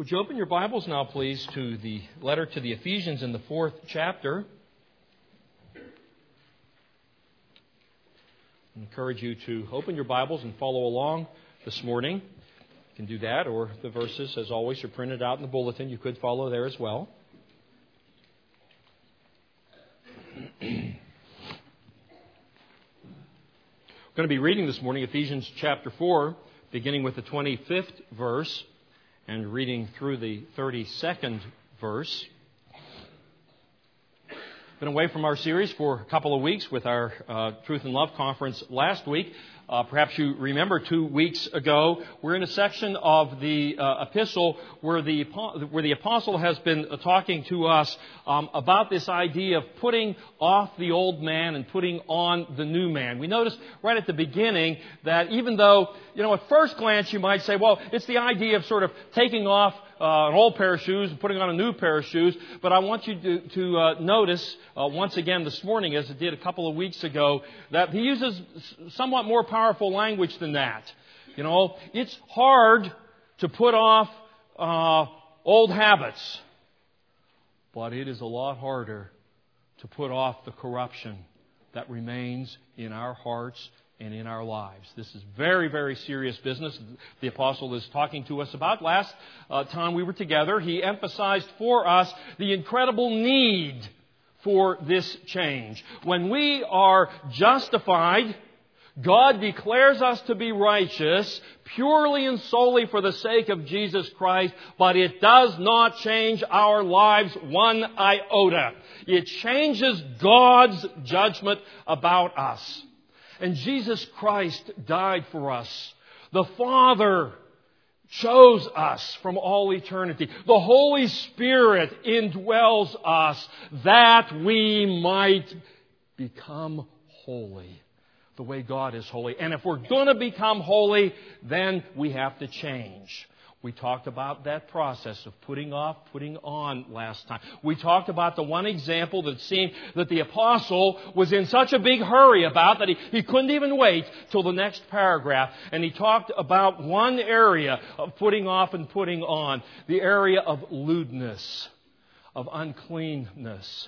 Would you open your Bibles now, please, to the letter to the Ephesians in the 4th chapter. I encourage you to open your Bibles and follow along this morning. You can do that, or the verses, as always, are printed out in the bulletin. You could follow there as well. We're going to be reading this morning Ephesians chapter 4, beginning with the 25th verse and reading through the 32nd verse. Been away from our series for a couple of weeks with our Truth and Love conference last week. Perhaps you remember 2 weeks ago, we're in a section of the epistle where the apostle has been talking to us about this idea of putting off the old man and putting on the new man. We noticed right at the beginning that even though, at first glance you might say, well, it's the idea of sort of taking off an old pair of shoes and putting on a new pair of shoes. But I want you to notice once again this morning, as it did a couple of weeks ago, that he uses somewhat more powerful language than that. It's hard to put off old habits, but it is a lot harder to put off the corruption that remains in our hearts and in our lives. This is very, very serious business the apostle is talking to us about. Last time we were together, he emphasized for us the incredible need for this change. When we are justified, God declares us to be righteous purely and solely for the sake of Jesus Christ, but it does not change our lives one iota. It changes God's judgment about us. And Jesus Christ died for us. The Father chose us from all eternity. The Holy Spirit indwells us that we might become holy the way God is holy. And if we're going to become holy, then we have to change. We talked about that process of putting off, putting on last time. We talked about the one example that seemed that the apostle was in such a big hurry about that he couldn't even wait till the next paragraph. And he talked about one area of putting off and putting on, the area of lewdness, of uncleanness,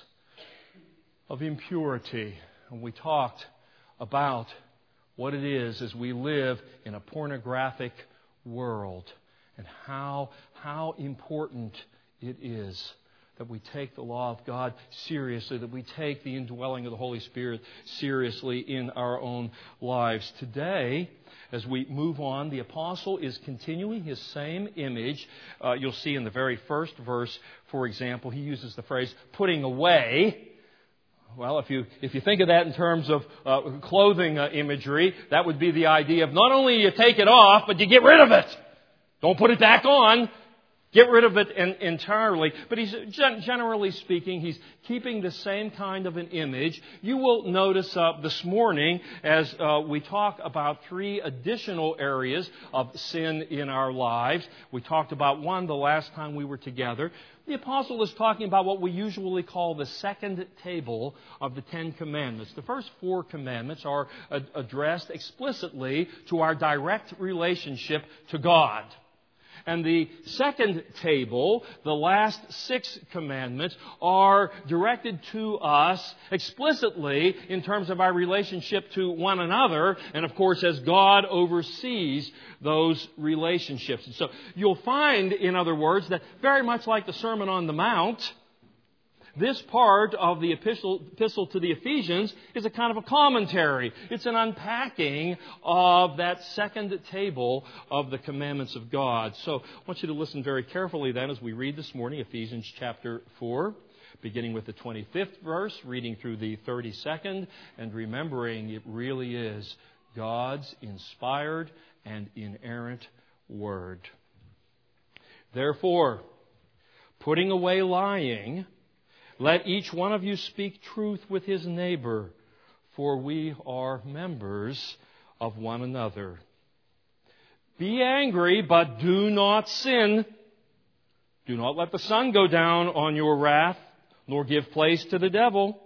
of impurity. And we talked about what it is as we live in a pornographic world. And how important it is that we take the law of God seriously, that we take the indwelling of the Holy Spirit seriously in our own lives. Today, as we move on, the apostle is continuing his same image. You'll see in the very first verse, for example, he uses the phrase, putting away. Well, if you think of that in terms of clothing imagery, that would be the idea of not only you take it off, but you get rid of it. Don't put it back on. Get rid of it entirely. But he's generally speaking, he's keeping the same kind of an image. You will notice this morning as we talk about 3 additional areas of sin in our lives. We talked about one the last time we were together. The apostle is talking about what we usually call the second table of the 10 Commandments. The first 4 commandments are addressed explicitly to our direct relationship to God. And the second table, the last 6 commandments, are directed to us explicitly in terms of our relationship to one another, and of course as God oversees those relationships. And so you'll find, in other words, that very much like the Sermon on the Mount, this part of the epistle to the Ephesians is a kind of a commentary. It's an unpacking of that second table of the commandments of God. So I want you to listen very carefully then as we read this morning Ephesians chapter 4, beginning with the 25th verse, reading through the 32nd, and remembering it really is God's inspired and inerrant Word. Therefore, putting away lying, let each one of you speak truth with his neighbor, for we are members of one another. Be angry, but do not sin. Do not let the sun go down on your wrath, nor give place to the devil.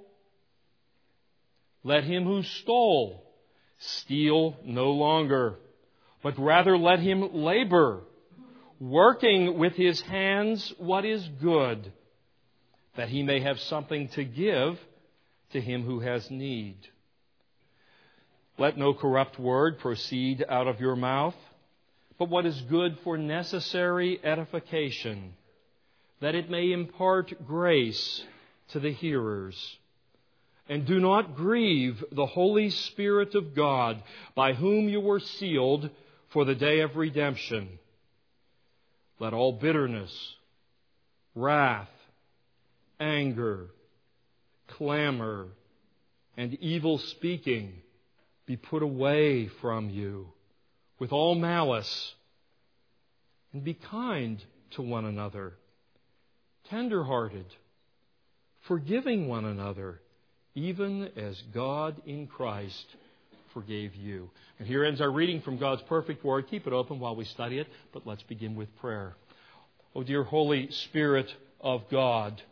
Let him who stole steal no longer, but rather let him labor, working with his hands what is good, that he may have something to give to him who has need. Let no corrupt word proceed out of your mouth, but what is good for necessary edification, that it may impart grace to the hearers. And do not grieve the Holy Spirit of God, by whom you were sealed for the day of redemption. Let all bitterness, wrath, anger, clamor, and evil speaking be put away from you with all malice, and be kind to one another, tender-hearted, forgiving one another, even as God in Christ forgave you. And here ends our reading from God's perfect Word. Keep it open while we study it, but let's begin with prayer. O dear Holy Spirit of God,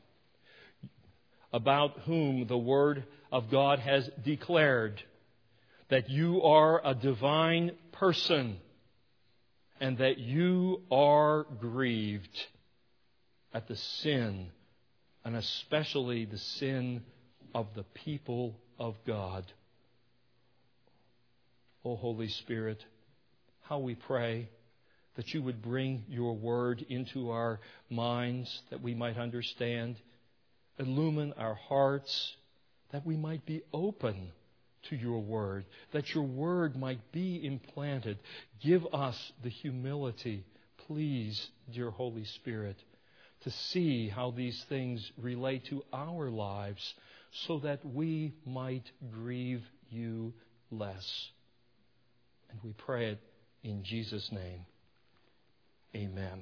about whom the Word of God has declared that you are a divine person and that you are grieved at the sin, and especially the sin of the people of God. O Holy Spirit, how we pray that you would bring your word into our minds that we might understand, illumine our hearts that we might be open to your word, that your word might be implanted. Give us the humility, please, dear Holy Spirit, to see how these things relate to our lives so that we might grieve you less. And we pray it in Jesus' name. Amen.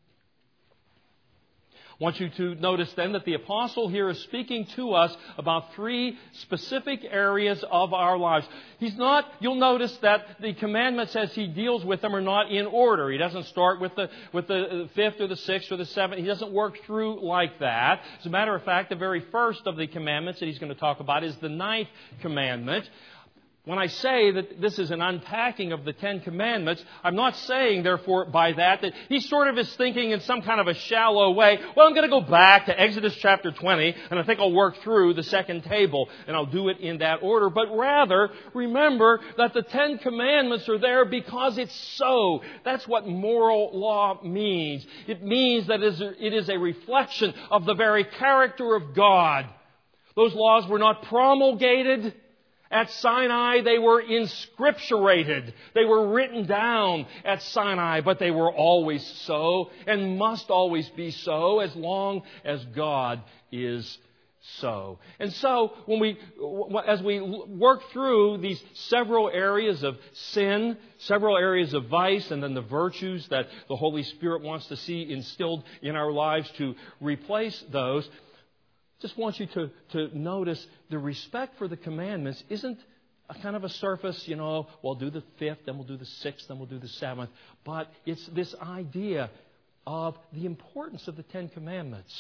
I want you to notice then that the apostle here is speaking to us about three specific areas of our lives. You'll notice that the commandments as he deals with them are not in order. He doesn't start with the fifth or the sixth or the seventh. He doesn't work through like that. As a matter of fact, the very first of the commandments that he's going to talk about is the ninth commandment. When I say that this is an unpacking of the Ten Commandments, I'm not saying, therefore, by that he sort of is thinking in some kind of a shallow way, well, I'm going to go back to Exodus chapter 20, and I think I'll work through the second table, and I'll do it in that order. But rather, remember that the Ten Commandments are there because it's so. That's what moral law means. It means that it is a reflection of the very character of God. Those laws were not promulgated at Sinai. They were inscripturated. They were written down at Sinai, but they were always so and must always be so as long as God is so. And so, as we work through these several areas of sin, several areas of vice, and then the virtues that the Holy Spirit wants to see instilled in our lives to replace those, just want you to notice the respect for the commandments isn't a kind of a surface, we'll do the fifth, then we'll do the sixth, then we'll do the seventh. But it's this idea of the importance of the Ten Commandments.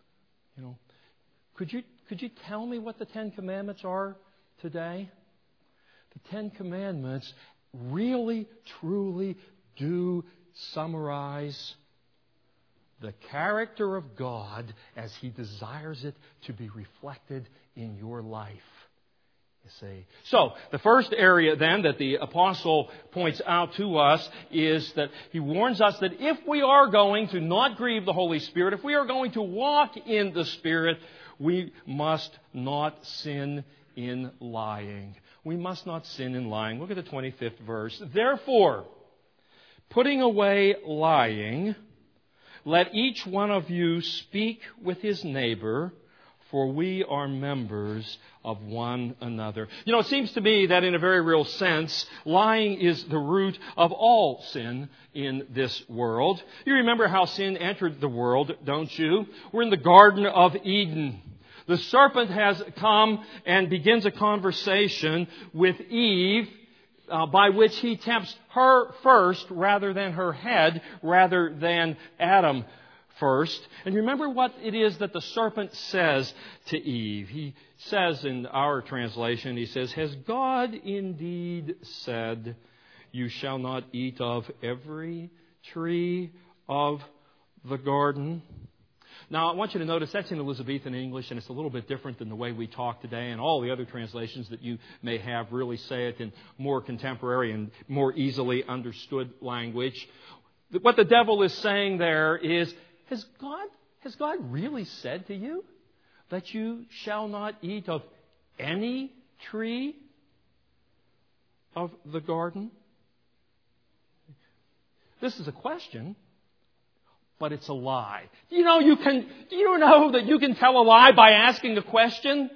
Could you tell me what the Ten Commandments are today? The Ten Commandments really, truly do summarize the character of God as He desires it to be reflected in your life. You see. So, the first area then that the apostle points out to us is that he warns us that if we are going to not grieve the Holy Spirit, if we are going to walk in the Spirit, we must not sin in lying. We must not sin in lying. Look at the 25th verse. Therefore, putting away lying, let each one of you speak with his neighbor, for we are members of one another. It seems to me that in a very real sense, lying is the root of all sin in this world. You remember how sin entered the world, don't you? We're in the Garden of Eden. The serpent has come and begins a conversation with Eve, by which he tempts her first rather than her head, rather than Adam first. And remember what it is that the serpent says to Eve. He says in our translation, he says, "Has God indeed said, you shall not eat of every tree of the garden. Now, I want you to notice that's in Elizabethan English, and it's a little bit different than the way we talk today, and all the other translations that you may have really say it in more contemporary and more easily understood language. What the devil is saying there is, has God really said to you that you shall not eat of any tree of the garden? This is a question, but it's a lie. Do you know that you can tell a lie by asking a question?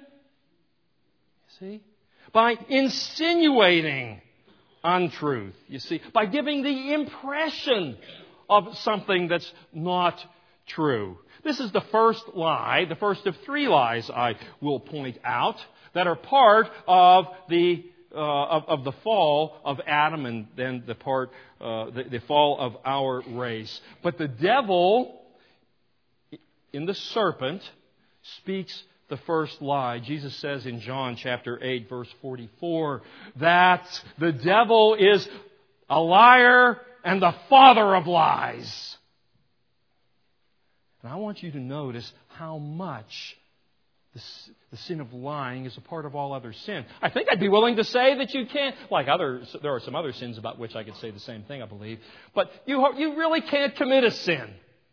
See? By insinuating untruth, you see, by giving the impression of something that's not true. This is the first lie, the first of three lies I will point out that are part of the fall of Adam and then the fall of our race. But the devil, in the serpent, speaks the first lie. Jesus says in John chapter 8, verse 44, that the devil is a liar and the father of lies. And I want you to notice how much the sin of lying is a part of all other sin. I think I'd be willing to say that you can't, there are some other sins about which I could say the same thing, I believe. But you really can't commit a sin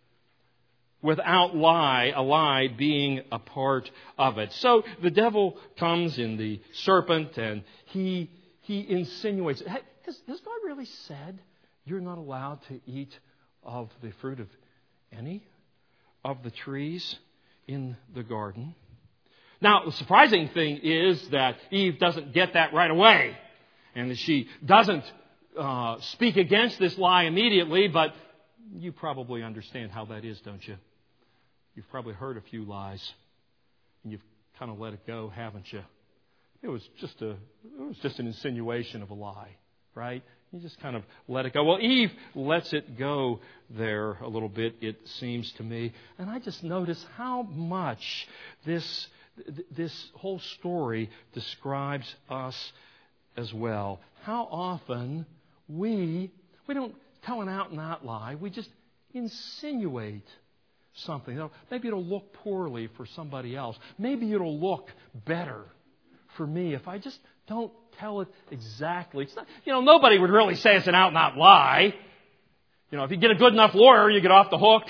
without a lie being a part of it. So the devil comes in the serpent and he insinuates, hey, has God really said you're not allowed to eat of the fruit of any of the trees in the garden? Now, the surprising thing is that Eve doesn't get that right away, and that she doesn't speak against this lie immediately, but you probably understand how that is, don't you? You've probably heard a few lies, and you've kind of let it go, haven't you? It was just an insinuation of a lie, right? You just kind of let it go. Well, Eve lets it go there a little bit, it seems to me. And I just notice how much this whole story describes us as well. How often we don't tell an out-and-out lie. We just insinuate something. Maybe it'll look poorly for somebody else. Maybe it'll look better for me if I just don't tell it exactly. It's not, nobody would really say it's an out-and-out lie. If you get a good enough lawyer, you get off the hook.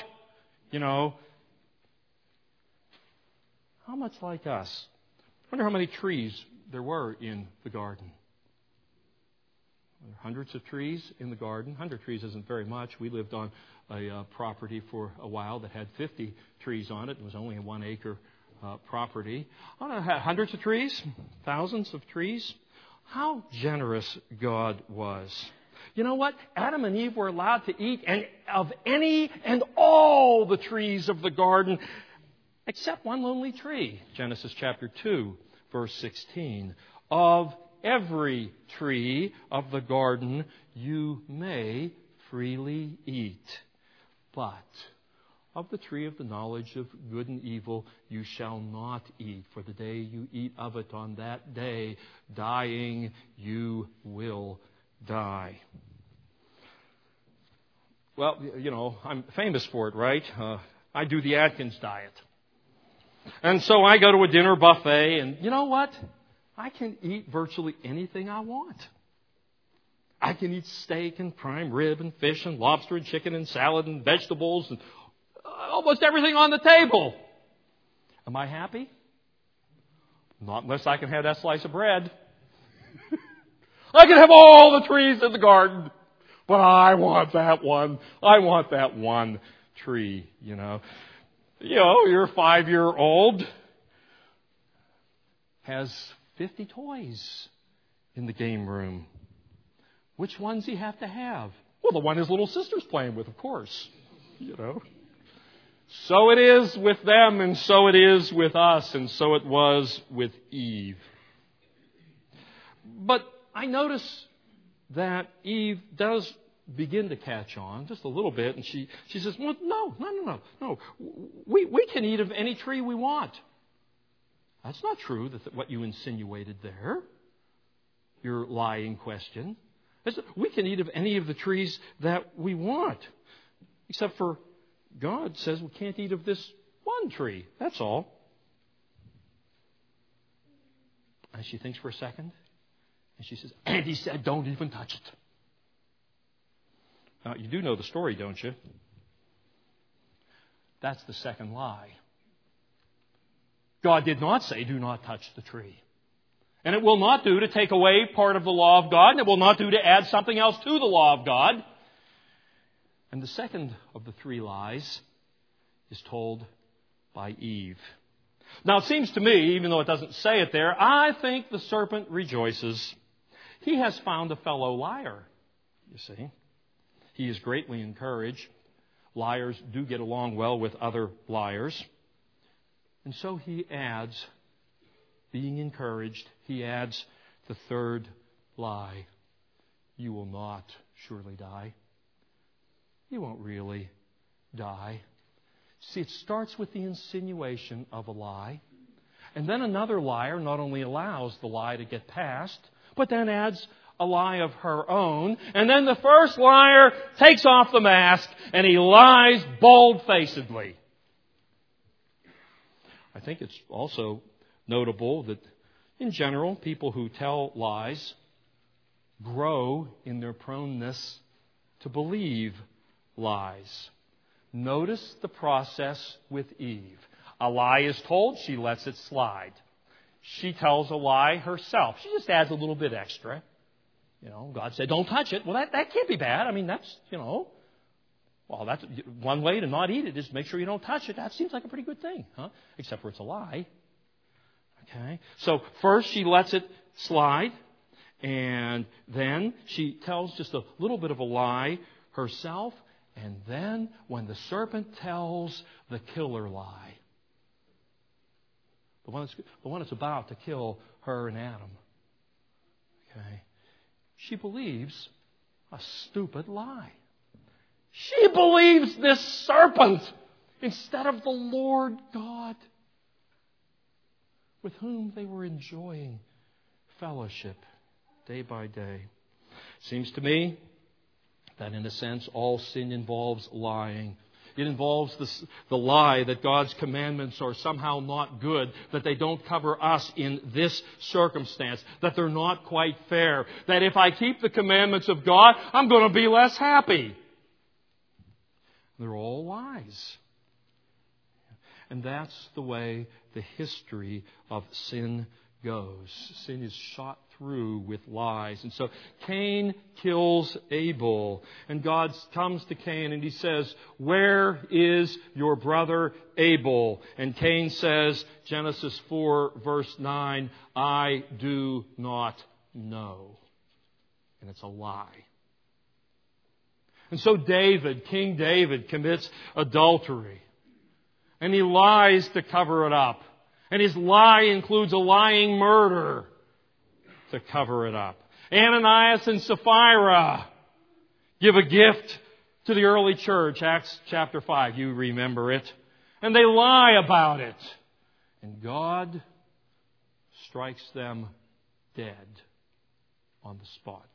How much like us? I wonder how many trees there were in the garden. There were hundreds of trees in the garden. 100 trees isn't very much. We lived on a property for a while that had 50 trees on it. It was only a 1 acre property. I don't know, hundreds of trees, thousands of trees. How generous God was. You know what? Adam and Eve were allowed to eat of any and all the trees of the garden, except one lonely tree. Genesis chapter 2, verse 16. Of every tree of the garden you may freely eat, but of the tree of the knowledge of good and evil you shall not eat, for the day you eat of it, on that day, dying, you will die. Well, I'm famous for it, right? I do the Atkins diet. And so I go to a dinner buffet, and you know what? I can eat virtually anything I want. I can eat steak and prime rib and fish and lobster and chicken and salad and vegetables and almost everything on the table. Am I happy? Not unless I can have that slice of bread. I can have all the trees in the garden, but I want that one. I want that one tree, Your 5-year-old has 50 toys in the game room. Which ones do you have to have? Well, the one his little sister's playing with, of course. So it is with them, and so it is with us, and so it was with Eve. But I notice that Eve does begin to catch on just a little bit, and she says, well, no. We can eat of any tree we want. That's not true, what you insinuated there, your lying question. We can eat of any of the trees that we want. Except for God says we can't eat of this one tree. That's all. And she thinks for a second. And she says, and He said, don't even touch it. Now, you do know the story, don't you? That's the second lie. God did not say, do not touch the tree. And it will not do to take away part of the law of God, and it will not do to add something else to the law of God. And the second of the three lies is told by Eve. Now, it seems to me, even though it doesn't say it there, I think the serpent rejoices. He has found a fellow liar, you see. He is greatly encouraged. Liars do get along well with other liars. And so he adds, being encouraged, he adds the third lie. You will not surely die. You won't really die. See, it starts with the insinuation of a lie. And then another liar not only allows the lie to get past, but then adds a lie of her own. And then the first liar takes off the mask and he lies bold-facedly. I think it's also notable that, in general, people who tell lies grow in their proneness to believe lies. Notice the process with Eve. A lie is told, she lets it slide. She tells a lie herself. She just adds a little bit extra. God said, don't touch it. Well, that can't be bad. I mean, that's, well, that's one way to not eat it is make sure you don't touch it. That seems like a pretty good thing, huh? Except for it's a lie. Okay? So first she lets it slide, and then she tells just a little bit of a lie herself, and then when the serpent tells the killer lie, the one that's about to kill her and Adam, okay, she believes a stupid lie. She believes this serpent instead of the Lord God with whom they were enjoying fellowship day by day. Seems to me that in a sense all sin involves lying. It involves the lie that God's commandments are somehow not good, that they don't cover us in this circumstance, that they're not quite fair, that if I keep the commandments of God, I'm going to be less happy. They're all lies. And that's the way the history of sin goes. Sin is shot through with lies. And so Cain kills Abel. And God comes to Cain and he says, where is your brother Abel? And Cain says, Genesis 4 verse 9, I do not know. And it's a lie. And so King David commits adultery. And he lies to cover it up. And his lie includes a lying murder to cover it up. Ananias and Sapphira give a gift to the early church, Acts chapter 5. You remember it. And they lie about it. And God strikes them dead on the spot.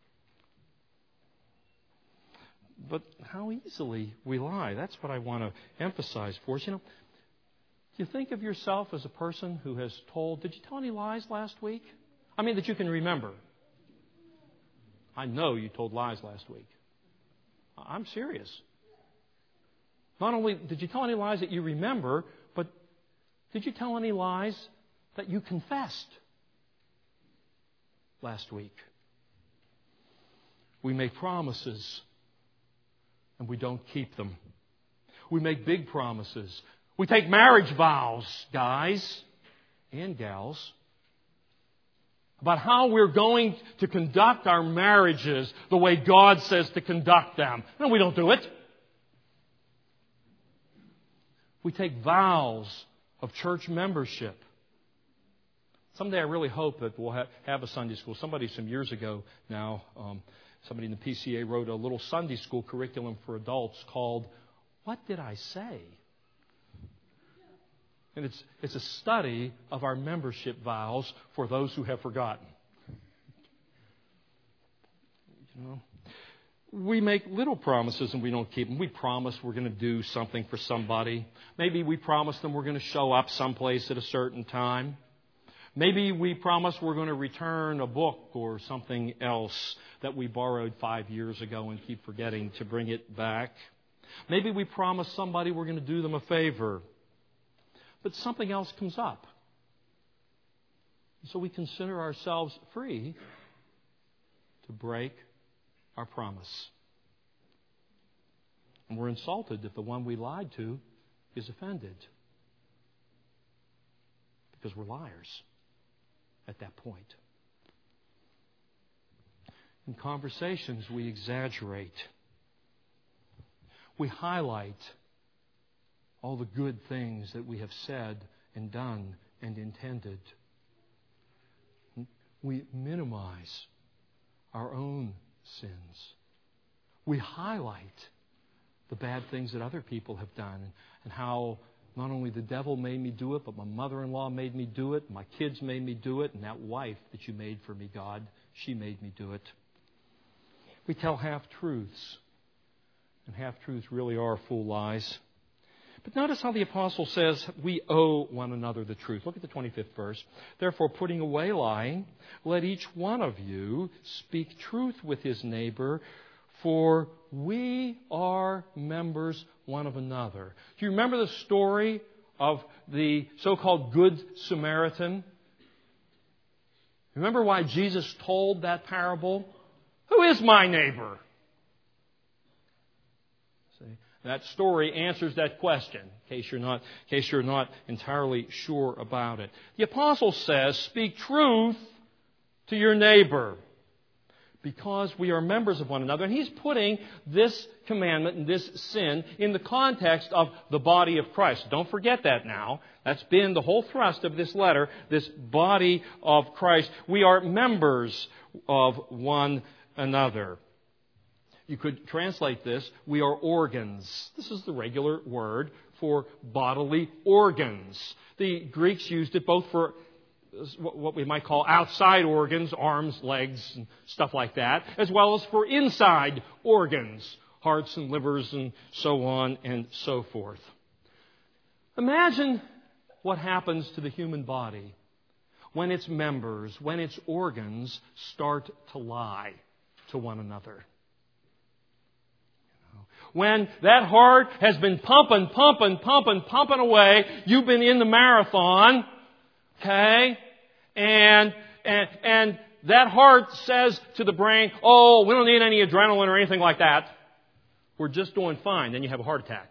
But how easily we lie. That's what I want to emphasize for us. Do you think of yourself as a person who has told, did you tell any lies last week? I mean, that you can remember. I know you told lies last week. I'm serious. Not only did you tell any lies that you remember, but did you tell any lies that you confessed last week? We make promises and we don't keep them. We make big promises. We take marriage vows, guys and gals, about how we're going to conduct our marriages the way God says to conduct them. No, we don't do it. We take vows of church membership. Someday I really hope that we'll have a Sunday school. Somebody some years ago now, somebody in the PCA wrote a little Sunday school curriculum for adults called What Did I Say? And it's a study of our membership vows for those who have forgotten. We make little promises and we don't keep them. We promise we're going to do something for somebody. Maybe we promise them we're going to show up someplace at a certain time. Maybe we promise we're going to return a book or something else that we borrowed 5 years ago and keep forgetting to bring it back. Maybe we promise somebody we're going to do them a favor. But something else comes up. So we consider ourselves free to break our promise. And we're insulted if the one we lied to is offended. Because we're liars at that point. In conversations, we exaggerate. We highlight all the good things that we have said and done and intended. We minimize our own sins. We highlight the bad things that other people have done and how not only the devil made me do it, but my mother-in-law made me do it, my kids made me do it, and that wife that you made for me, God, she made me do it. We tell half-truths, and half-truths really are full lies. But notice how the apostle says we owe one another the truth. Look at the 25th verse. Therefore, putting away lying, let each one of you speak truth with his neighbor, for we are members one of another. Do you remember the story of the so-called Good Samaritan? Remember why Jesus told that parable? Who is my neighbor? See, that story answers that question, in case you're not entirely sure about it. The apostle says, speak truth to your neighbor, because we are members of one another. And he's putting this commandment and this sin in the context of the body of Christ. Don't forget that now. That's been the whole thrust of this letter, this body of Christ. We are members of one another. You could translate this, we are organs. This is the regular word for bodily organs. The Greeks used it both for what we might call outside organs, arms, legs, and stuff like that, as well as for inside organs, hearts and livers and so on and so forth. Imagine what happens to the human body when its members, when its organs start to lie to one another. When that heart has been pumping away, you've been in the marathon, okay? And that heart says to the brain, oh, we don't need any adrenaline or anything like that. We're just doing fine. Then you have a heart attack.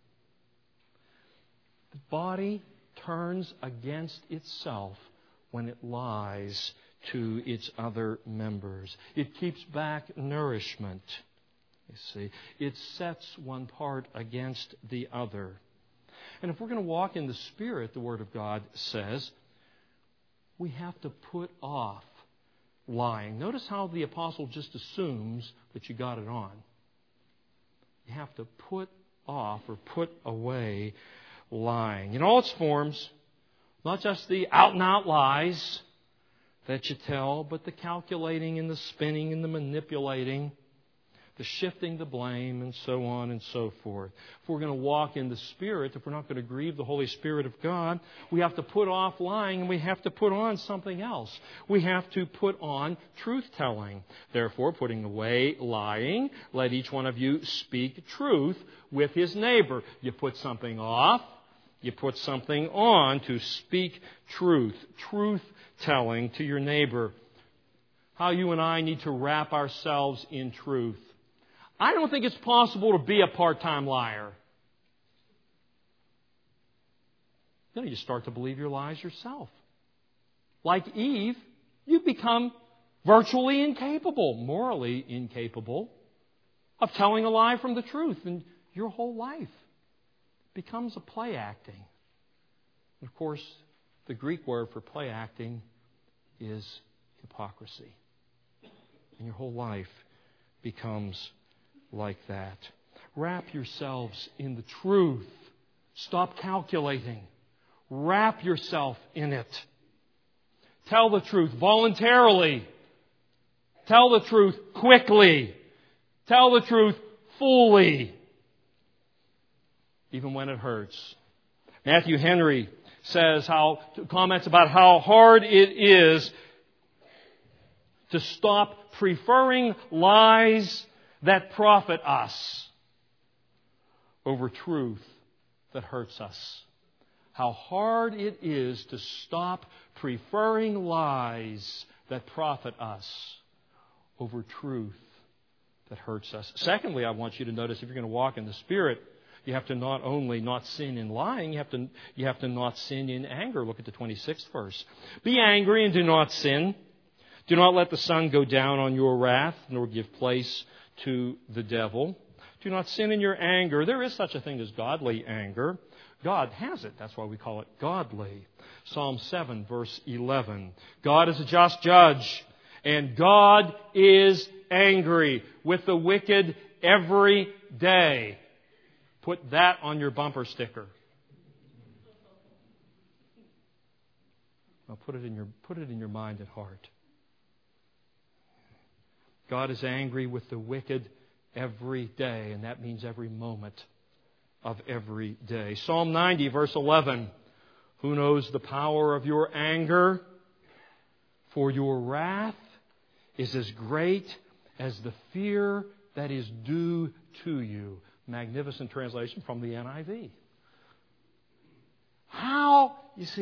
The body turns against itself when it lies to its other members. It keeps back nourishment. You see, it sets one part against the other. And if we're going to walk in the Spirit, the Word of God says, we have to put off lying. Notice how the apostle just assumes that you got it on. You have to put off or put away lying in all its forms, not just the out-and-out lies that you tell, but the calculating and the spinning and the manipulating, the shifting the blame, and so on and so forth. If we're going to walk in the Spirit, if we're not going to grieve the Holy Spirit of God, we have to put off lying and we have to put on something else. We have to put on truth-telling. Therefore, putting away lying, let each one of you speak truth with his neighbor. You put something off, you put something on to speak truth. Truth-telling to your neighbor. How you and I need to wrap ourselves in truth. I don't think it's possible to be a part-time liar. Then you start to believe your lies yourself. Like Eve, you become virtually incapable, morally incapable, of telling a lie from the truth. And your whole life becomes a play acting. And of course, the Greek word for play acting is hypocrisy. And your whole life becomes like that. Wrap yourselves in the truth. Stop calculating. Wrap yourself in it. Tell the truth voluntarily. Tell the truth quickly. Tell the truth fully, even when it hurts. Matthew Henry comments about how hard it is to stop preferring lies that profit us over truth that hurts us. How hard it is to stop preferring lies that profit us over truth that hurts us. Secondly, I want you to notice, if you're going to walk in the Spirit, you have to not only not sin in lying, you have to not sin in anger. Look at the 26th verse. Be angry and do not sin. Do not let the sun go down on your wrath, nor give place to the devil. Do not sin in your anger. There is such a thing as godly anger. God has it. That's why we call it godly. Psalm 7, verse 11. God is a just judge, and God is angry with the wicked every day. Put that on your bumper sticker. Now put it in your mind and heart. God is angry with the wicked every day, and that means every moment of every day. Psalm 90, verse 11. Who knows the power of your anger? For your wrath is as great as the fear that is due to you. Magnificent translation from the NIV. How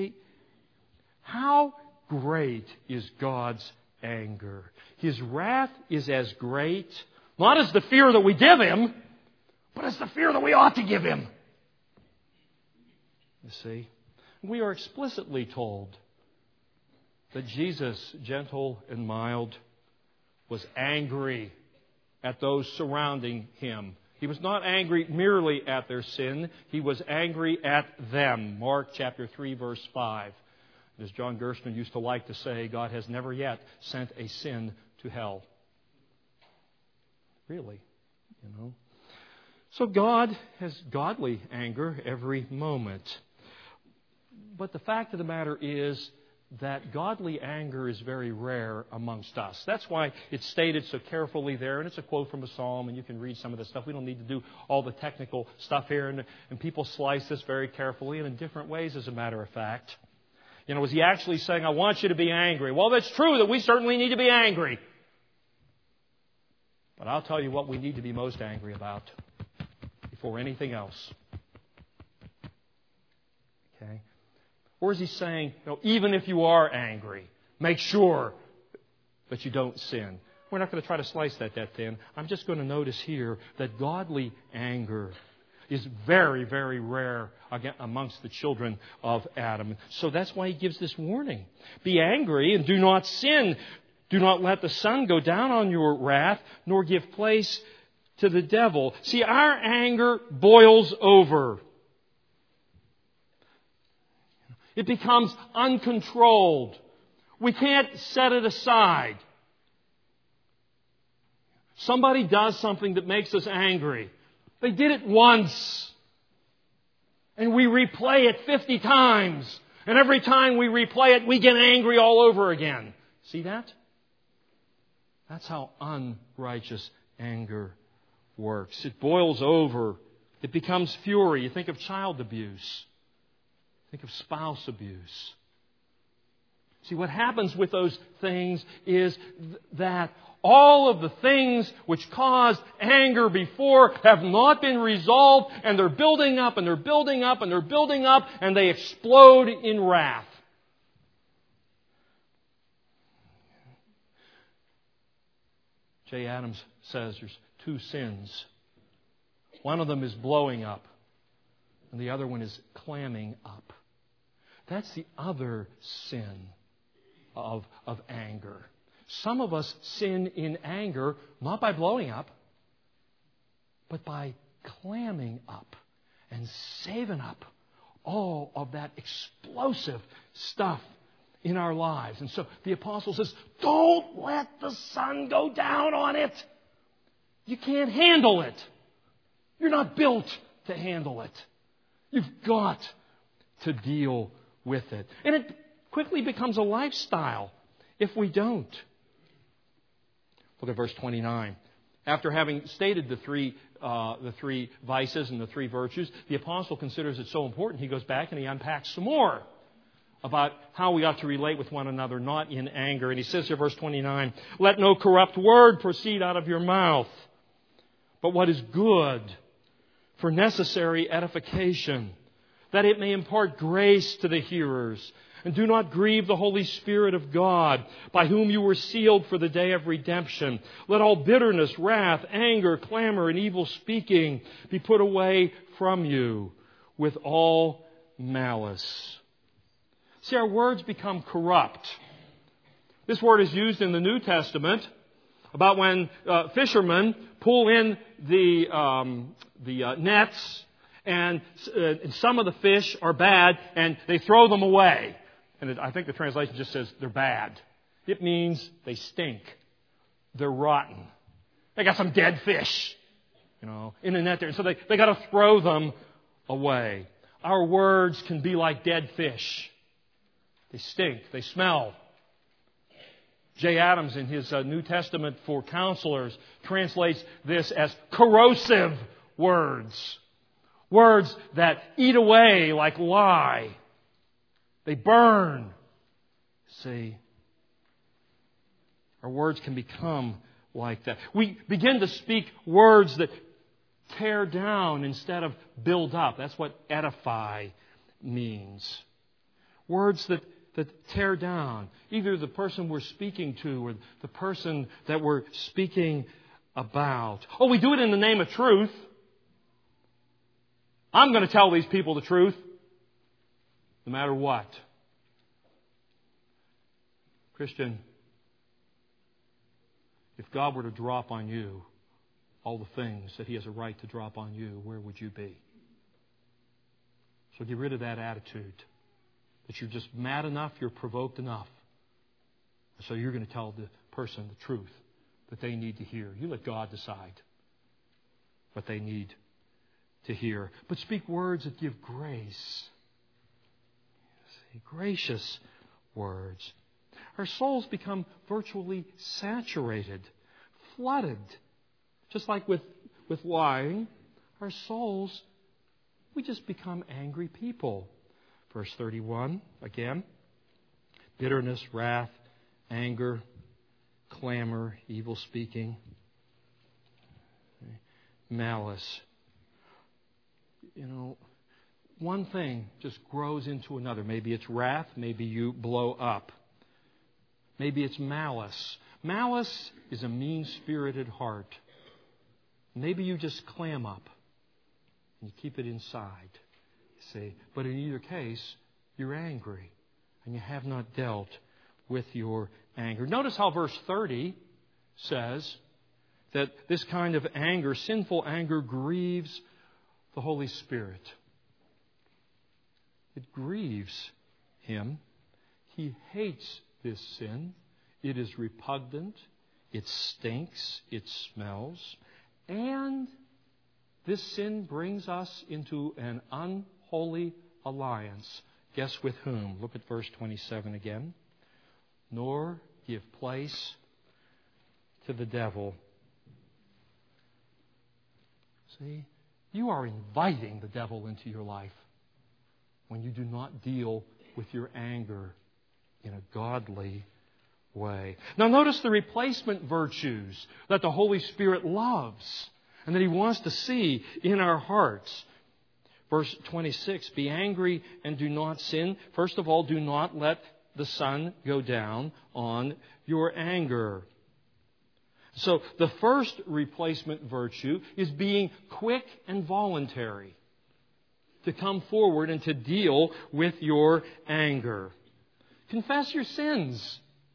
great is God's anger? His wrath is as great, not as the fear that we give Him, but as the fear that we ought to give Him. You see, we are explicitly told that Jesus, gentle and mild, was angry at those surrounding Him. He was not angry merely at their sin. He was angry at them. Mark chapter 3, verse 5. As John Gerstner used to like to say, God has never yet sent a sin to hell. Really, So God has godly anger every moment. But the fact of the matter is that godly anger is very rare amongst us. That's why it's stated so carefully there, and it's a quote from a psalm, and you can read some of the stuff. We don't need to do all the technical stuff here, and people slice this very carefully and in different ways, as a matter of fact. Is he actually saying, I want you to be angry? Well, that's true that we certainly need to be angry. But I'll tell you what we need to be most angry about before anything else. Okay? Or is he saying, even if you are angry, make sure that you don't sin? We're not going to try to slice that thin. I'm just going to notice here that godly anger is very, very rare amongst the children of Adam. So that's why he gives this warning. Be angry and do not sin. Do not let the sun go down on your wrath, nor give place to the devil. See, our anger boils over. It becomes uncontrolled. We can't set it aside. Somebody does something that makes us angry. They did it once. And we replay it 50 times. And every time we replay it, we get angry all over again. See that? That's how unrighteous anger works. It boils over. It becomes fury. You think of child abuse. Think of spouse abuse. See, what happens with those things is that all of the things which caused anger before have not been resolved, and they're building up, and they're building up, and they're building up, and they explode in wrath. Jay Adams says there's two sins. One of them is blowing up, and the other one is clamming up. That's the other sin of anger. Some of us sin in anger not by blowing up, but by clamming up and saving up all of that explosive stuff in our lives. And so the apostle says, don't let the sun go down on it. You can't handle it. You're not built to handle it. You've got to deal with it. And it quickly becomes a lifestyle if we don't. Look at verse 29. After having stated the three vices and the three virtues, the apostle considers it so important, he goes back and he unpacks some more about how we ought to relate with one another, not in anger. And he says here, verse 29, "Let no corrupt word proceed out of your mouth, but what is good for necessary edification, that it may impart grace to the hearers. And do not grieve the Holy Spirit of God, by whom you were sealed for the day of redemption. Let all bitterness, wrath, anger, clamor, and evil speaking be put away from you with all malice." See, our words become corrupt. This word is used in the New Testament about when fishermen pull in the nets, and some of the fish are bad, and they throw them away. And I think the translation just says they're bad. It means they stink. They're rotten. They got some dead fish, in the net there. And so they got to throw them away. Our words can be like dead fish. They stink. They smell. J. Adams, in his New Testament for Counselors, translates this as corrosive words. Words that eat away like lye. They burn. See, our words can become like that. We begin to speak words that tear down instead of build up. That's what edify means. Words that tear down. Either the person we're speaking to or the person that we're speaking about. Oh, we do it in the name of truth. I'm going to tell these people the truth, no matter what. Christian, if God were to drop on you all the things that He has a right to drop on you, where would you be? So get rid of that attitude that you're just mad enough, you're provoked enough. So you're going to tell the person the truth that they need to hear. You let God decide what they need to hear. But speak words that give grace. Gracious words. Our souls become virtually saturated, flooded. Just like with wine, our souls, we just become angry people. Verse 31, again. Bitterness, wrath, anger, clamor, evil speaking, malice. One thing just grows into another. Maybe it's wrath. Maybe you blow up. Maybe it's malice. Malice is a mean-spirited heart. Maybe you just clam up and you keep it inside. See, but in either case, you're angry and you have not dealt with your anger. Notice how verse 30 says that this kind of anger, sinful anger, grieves the Holy Spirit. It grieves Him. He hates this sin. It is repugnant. It stinks. It smells. And this sin brings us into an unholy alliance. Guess with whom? Look at verse 27 again. Nor give place to the devil. See, you are inviting the devil into your life when you do not deal with your anger in a godly way. Now notice the replacement virtues that the Holy Spirit loves and that He wants to see in our hearts. Verse 26, be angry and do not sin. First of all, do not let the sun go down on your anger. So the first replacement virtue is being quick and voluntary to come forward and to deal with your anger. Confess your sins.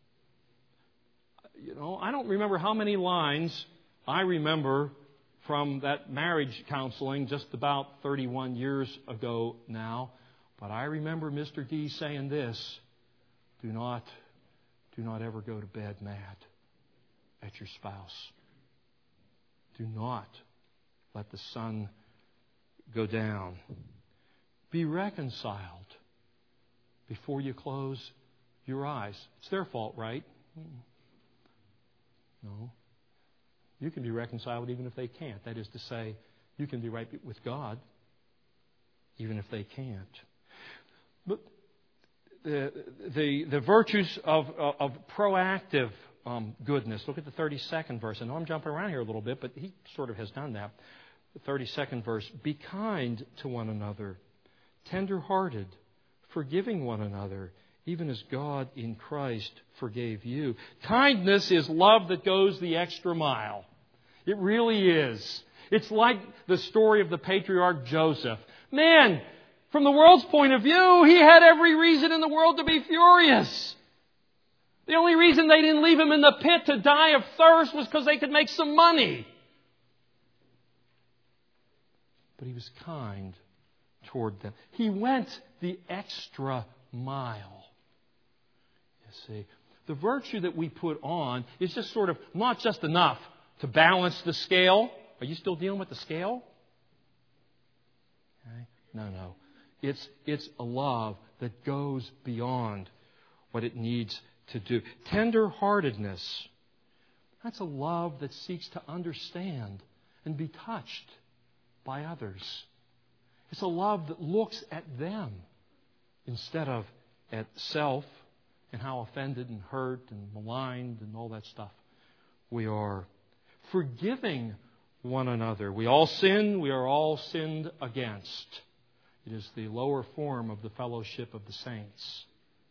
I don't remember how many lines I remember from that marriage counseling just about 31 years ago now. But I remember Mr. D saying this, do not ever go to bed mad at your spouse. Do not let the sun go down. Be reconciled before you close your eyes. It's their fault, right? No. You can be reconciled even if they can't. That is to say, you can be right with God even if they can't. But the virtues of proactive goodness. Look at the 32nd verse. I know I'm jumping around here a little bit, but he sort of has done that. The 32nd verse. Be kind to one another, tender-hearted, forgiving one another, even as God in Christ forgave you. Kindness is love that goes the extra mile. It really is. It's like the story of the patriarch Joseph. Man, from the world's point of view, he had every reason in the world to be furious. The only reason they didn't leave him in the pit to die of thirst was because they could make some money. But he was kind toward them. He went the extra mile. You see, the virtue that we put on is just sort of not just enough to balance the scale. Are you still dealing with the scale? Okay. No. It's a love that goes beyond what it needs to do. Tender-heartedness. That's a love that seeks to understand and be touched by others. It's a love that looks at them instead of at self and how offended and hurt and maligned and all that stuff we are. Forgiving one another. We all sin. We are all sinned against. It is the lower form of the fellowship of the saints.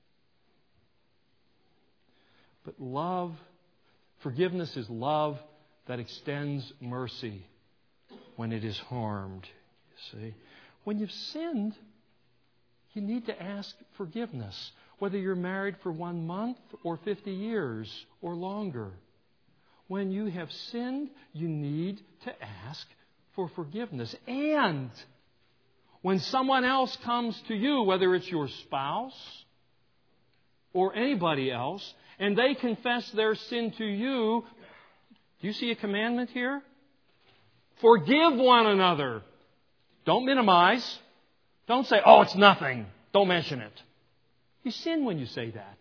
But forgiveness is love that extends mercy when it is harmed. You see, when you've sinned, you need to ask forgiveness, whether you're married for 1 month or 50 years or longer. When you have sinned, you need to ask for forgiveness. And when someone else comes to you, whether it's your spouse or anybody else, and they confess their sin to you, do you see a commandment here? Forgive one another. Don't minimize. Don't say, oh, it's nothing. Don't mention it. You sin when you say that.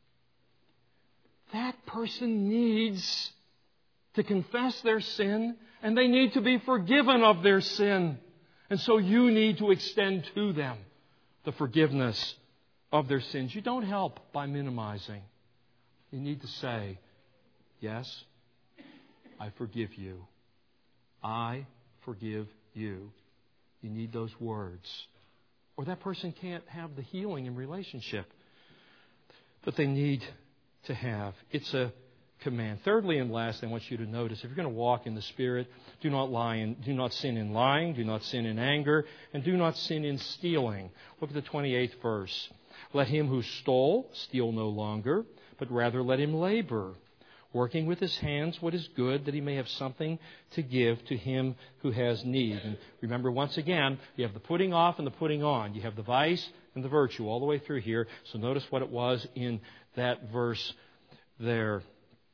That person needs to confess their sin, and they need to be forgiven of their sin. And so you need to extend to them the forgiveness of their sins. You don't help by minimizing. You need to say, yes, I forgive you. I forgive you. You need those words. Or that person can't have the healing in relationship that they need to have. It's a command. Thirdly and last, I want you to notice, if you're going to walk in the Spirit, do not sin in lying, do not sin in anger, and do not sin in stealing. Look at the 28th verse. Let him who stole steal no longer, but rather let him labor, working with his hands what is good, that he may have something to give to him who has need. And remember, once again, you have the putting off and the putting on. You have the vice and the virtue all the way through here. So notice what it was in that verse there.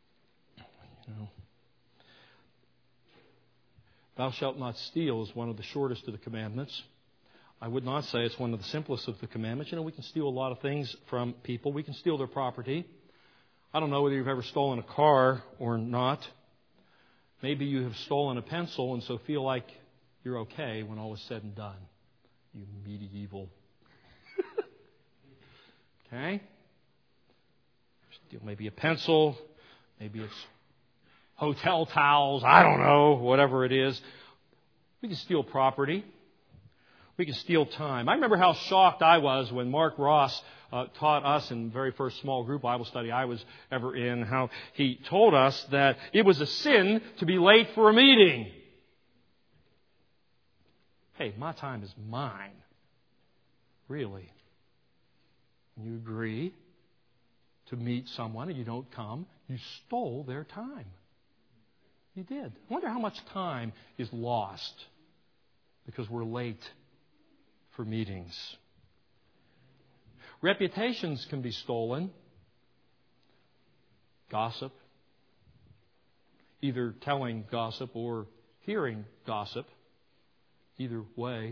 Thou shalt not steal is one of the shortest of the commandments. I would not say it's one of the simplest of the commandments. We can steal a lot of things from people. We can steal their property. I don't know whether you've ever stolen a car or not. Maybe you have stolen a pencil and so feel like you're okay when all is said and done. You medieval. Okay? Steal maybe a pencil. Maybe it's hotel towels. I don't know. Whatever it is. We can steal property. We can steal time. I remember how shocked I was when Mark Ross taught us in the very first small group Bible study I was ever in, how he told us that it was a sin to be late for a meeting. Hey, my time is mine. Really. When you agree to meet someone and you don't come, you stole their time. You did. I wonder how much time is lost because we're late for meetings. Reputations can be stolen. Gossip. Either telling gossip or hearing gossip. Either way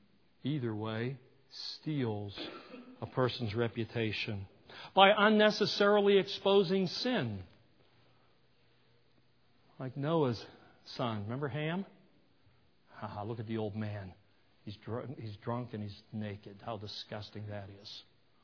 steals a person's reputation. By unnecessarily exposing sin. Like Noah's son. Remember Ham? Look at the old man. He's drunk and he's naked. How disgusting that is.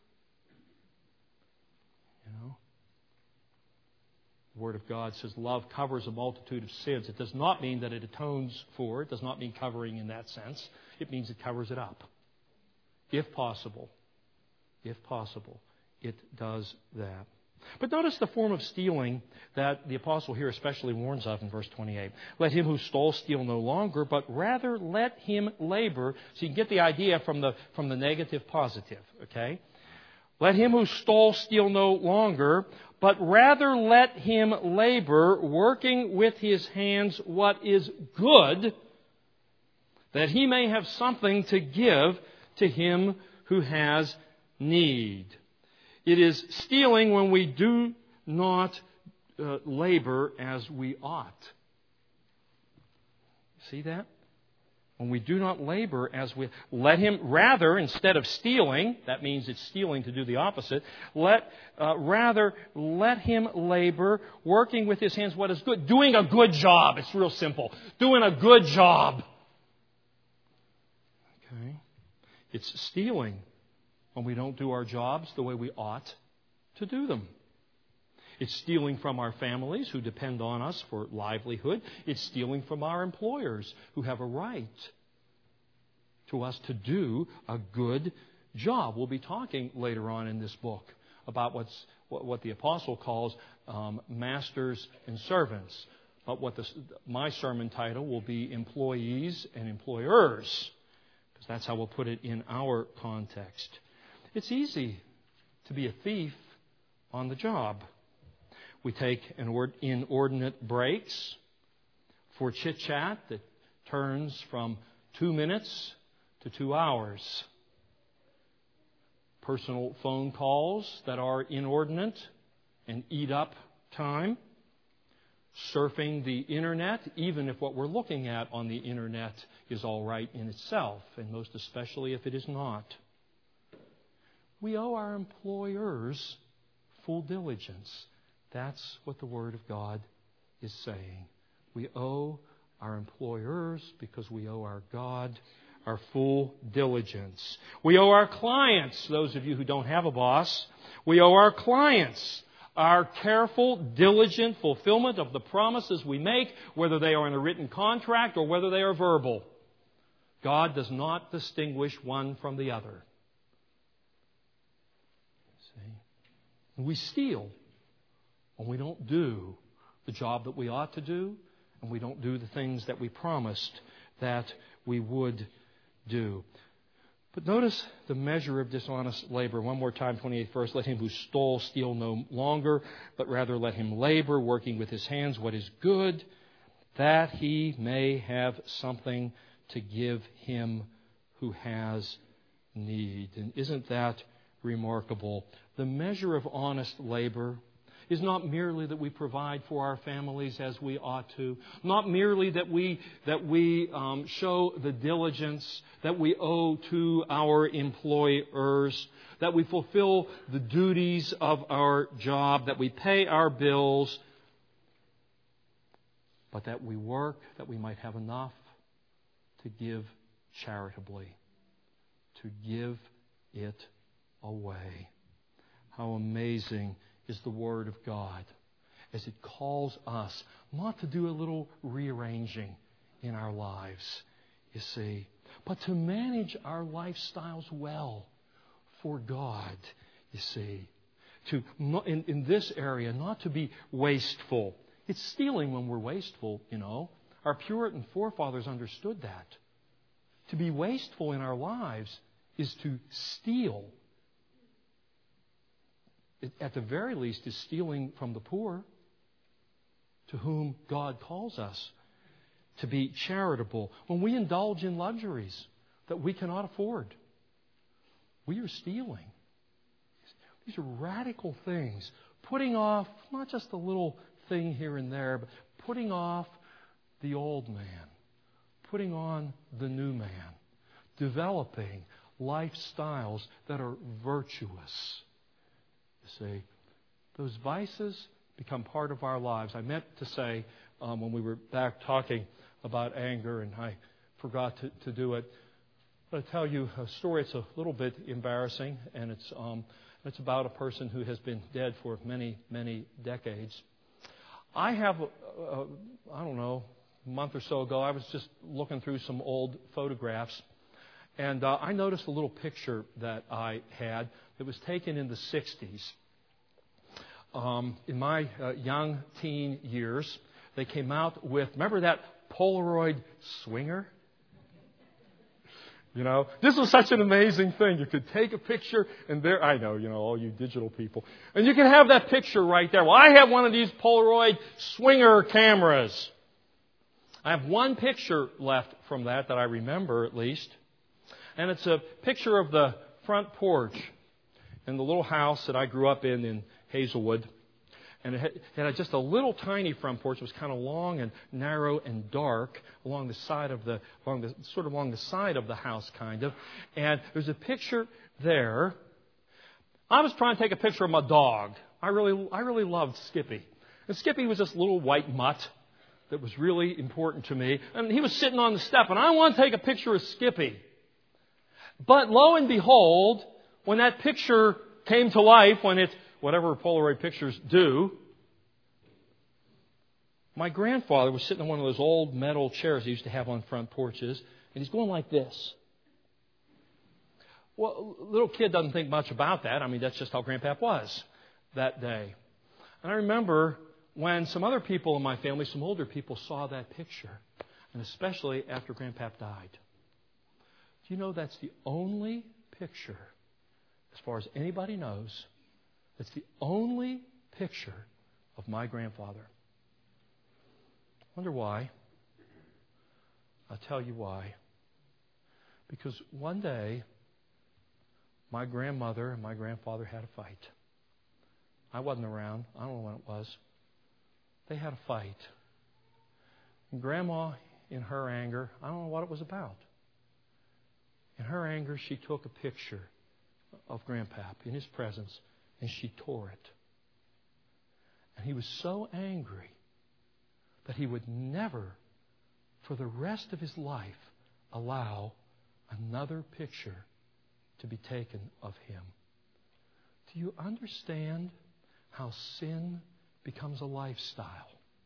You know? The Word of God says love covers a multitude of sins. It does not mean that it atones for. It does not mean covering in that sense. It means it covers it up. If possible. If possible. It does that. But notice the form of stealing that the apostle here especially warns of in verse 28. Let him who stole steal no longer, but rather let him labor. So you can get the idea from the negative positive. Okay? Let him who stole steal no longer, but rather let him labor, working with his hands what is good, that he may have something to give to him who has need. It is stealing when we do not labor as we ought. See that? When we do not labor as we... Let him, rather, instead of stealing, that means it's stealing to do the opposite, rather let him labor, working with his hands what is good. Doing a good job. It's real simple. Doing a good job. Okay? It's stealing when we don't do our jobs the way we ought to do them. It's stealing from our families who depend on us for livelihood. It's stealing from our employers who have a right to us to do a good job. We'll be talking later on in this book about what the apostle calls masters and servants. But my sermon title will be employees and employers, because that's how we'll put it in our context. It's easy to be a thief on the job. We take inordinate breaks for chit-chat that turns from 2 minutes to 2 hours. Personal phone calls that are inordinate and eat up time. Surfing the Internet, even if what we're looking at on the Internet is all right in itself, and most especially if it is not. We owe our employers full diligence. That's what the Word of God is saying. We owe our employers, because we owe our God, our full diligence. We owe our clients, those of you who don't have a boss, we owe our clients our careful, diligent fulfillment of the promises we make, whether they are in a written contract or whether they are verbal. God does not distinguish one from the other. See? We steal when we don't do the job that we ought to do, and we don't do the things that we promised that we would do. But notice the measure of dishonest labor. One more time, 28th verse. Let him who stole steal no longer, but rather let him labor, working with his hands what is good, that he may have something to give him who has need. And isn't that remarkable? The measure of honest labor is not merely that we provide for our families as we ought to, not merely that we show the diligence that we owe to our employers, that we fulfill the duties of our job, that we pay our bills, but that we work that we might have enough to give charitably, to give it away. How amazing is the Word of God as it calls us not to do a little rearranging in our lives, you see, but to manage our lifestyles well for God, you see. To in this area, not to be wasteful. It's stealing when we're wasteful, you know. Our Puritan forefathers understood that. To be wasteful in our lives is to steal. It, at the very least, is stealing from the poor, to whom God calls us to be charitable. When we indulge in luxuries that we cannot afford, we are stealing. These are radical things. Putting off not just a little thing here and there, but putting off the old man, putting on the new man, developing lifestyles that are virtuous. You see, those vices become part of our lives. I meant to say when we were back talking about anger, and I forgot to do it. I'm going to tell you a story. It's a little bit embarrassing, and it's about a person who has been dead for many, many decades. I have, I don't know, a month or so ago, I was just looking through some old photographs, and I noticed a little picture that I had that was taken in the 60s. In my young teen years, they came out with, remember that Polaroid swinger? You know, this was such an amazing thing. You could take a picture, and there, I know, all you digital people, and you can have that picture right there. Well, I have one of these Polaroid swinger cameras. I have one picture left from that I remember at least, and it's a picture of the front porch in the little house that I grew up in Hazelwood. And it had just a little tiny front porch. It was kind of long and narrow and dark along the side of the house, kind of. And there's a picture there. I was trying to take a picture of my dog. I really loved Skippy. And Skippy was this little white mutt that was really important to me. And he was sitting on the step, and I wanted to take a picture of Skippy. But lo and behold, when that picture came to life, when it's whatever Polaroid pictures do, my grandfather was sitting on one of those old metal chairs he used to have on front porches, and he's going like this. Well, little kid doesn't think much about that. I mean, that's just how Grandpap was that day. And I remember when some other people in my family, some older people, saw that picture, and especially after Grandpap died. Do you know that's the only picture, as far as anybody knows, it's the only picture of my grandfather. Wonder why? I'll tell you why. Because one day, my grandmother and my grandfather had a fight. I wasn't around. I don't know when it was. They had a fight. And Grandma, in her anger, I don't know what it was about. In her anger, she took a picture of Grandpap in his presence, and she tore it. And he was so angry that he would never, for the rest of his life, allow another picture to be taken of him. Do you understand how sin becomes a lifestyle?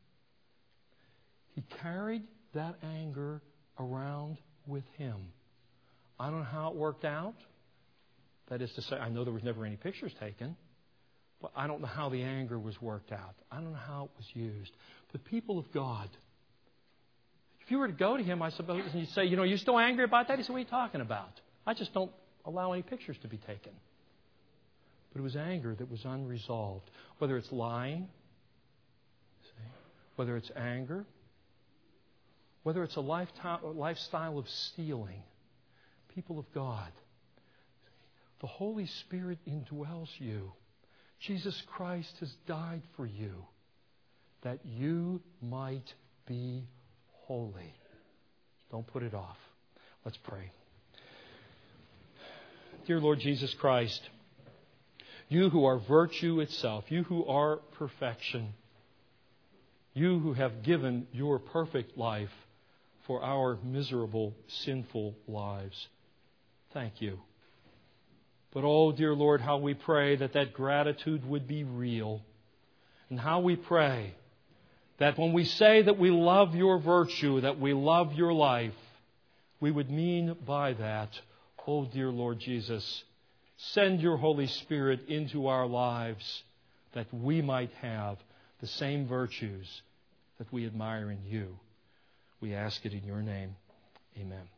He carried that anger around with him. I don't know how it worked out. That is to say, I know there was never any pictures taken, but I don't know how the anger was worked out. I don't know how it was used. But people of God, if you were to go to him, I suppose, and you say, you still angry about that? He said, what are you talking about? I just don't allow any pictures to be taken. But it was anger that was unresolved. Whether it's lying, whether it's anger, whether it's a lifestyle of stealing. People of God, the Holy Spirit indwells you. Jesus Christ has died for you that you might be holy. Don't put it off. Let's pray. Dear Lord Jesus Christ, you who are virtue itself, you who are perfection, you who have given your perfect life for our miserable, sinful lives, thank you. But oh, dear Lord, how we pray that gratitude would be real. And how we pray that when we say that we love your virtue, that we love your life, we would mean by that, oh, dear Lord Jesus, send your Holy Spirit into our lives that we might have the same virtues that we admire in you. We ask it in your name. Amen.